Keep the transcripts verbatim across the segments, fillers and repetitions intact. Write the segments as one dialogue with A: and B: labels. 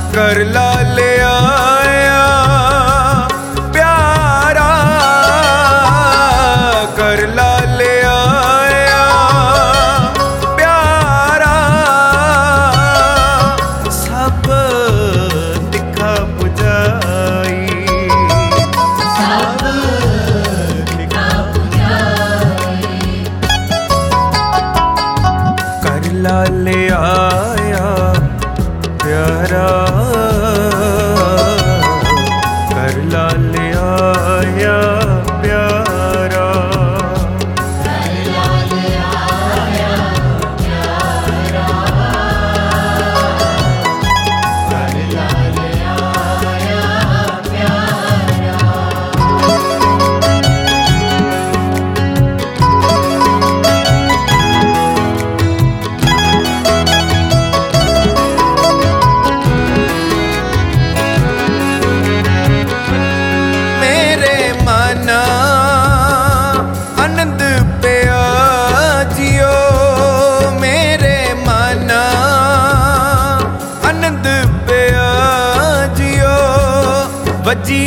A: कर लाल आया प्यारा, कर लाल आया प्यारा, सब दिखा पुजाई, सब दिखा पुजाई। कर लाल आया प्यारा, कर लाल आया प्यारा, कर लाल आया प्यारा, कर लाल आया प्यारा। आनंद पिया जियो मेरे माना, आनंद पिया जियो, वजी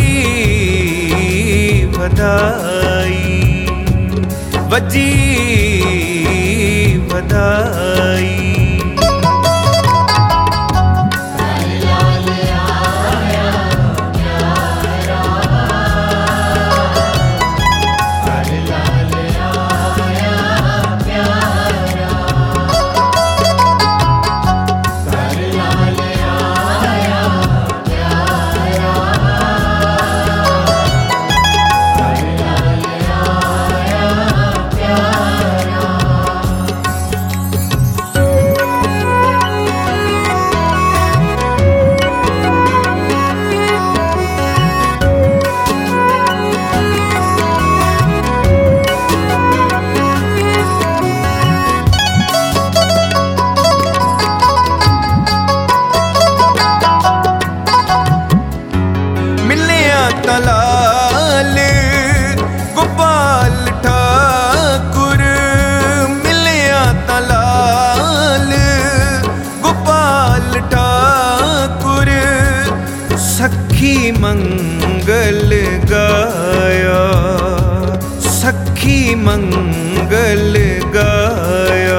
A: बधाई, वजी बधाई। लाल गोपाल ठाकुर मिलिया तलाल गोपाल ठाकुर, सखी मंगल गाया, सखी मंगल गाया।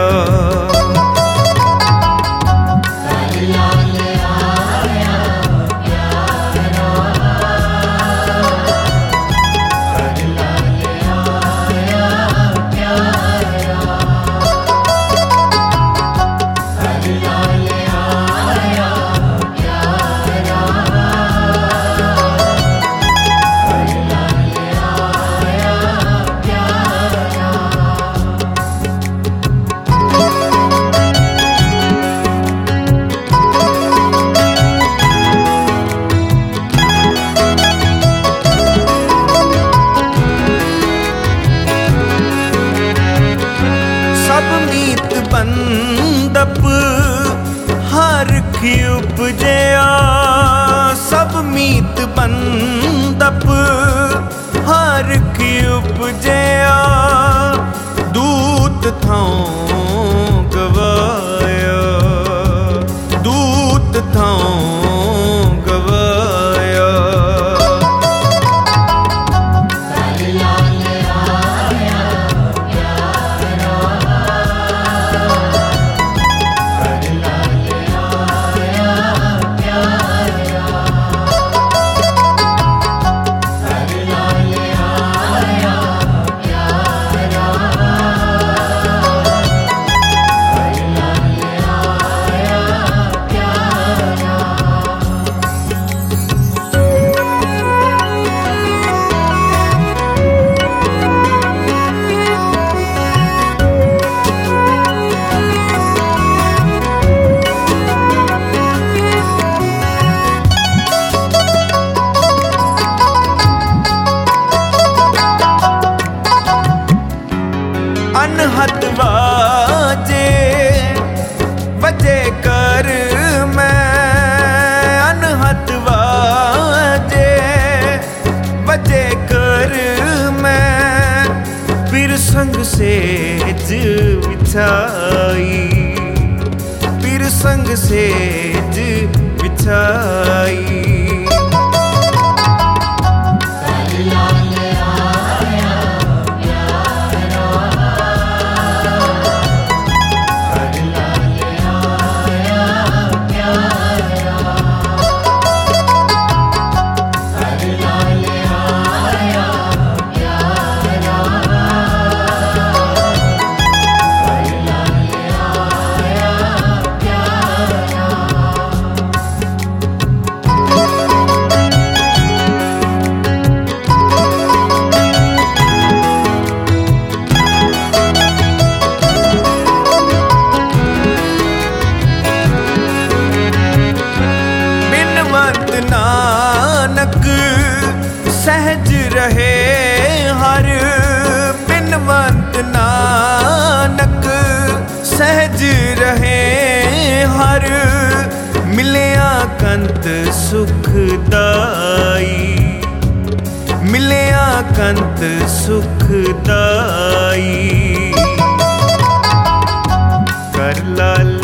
A: सब मीत बंदप हर की उपजया, सब मीत बंदप हर की उपजया, दूत थाओ गवाया, दूत थाओ गवाया। अनहद वाजे वजे कर मैं, अनहद वाजे वजे कर मैं, फिर संग सेज बिछाई, फिर संग सेज बिछाई। नानक सहज रहे हर, बिनवंत नानक सहज रहे हर, मिलिया कंत सुखदाई, मिलिया कंत सुखदाई। कर लाल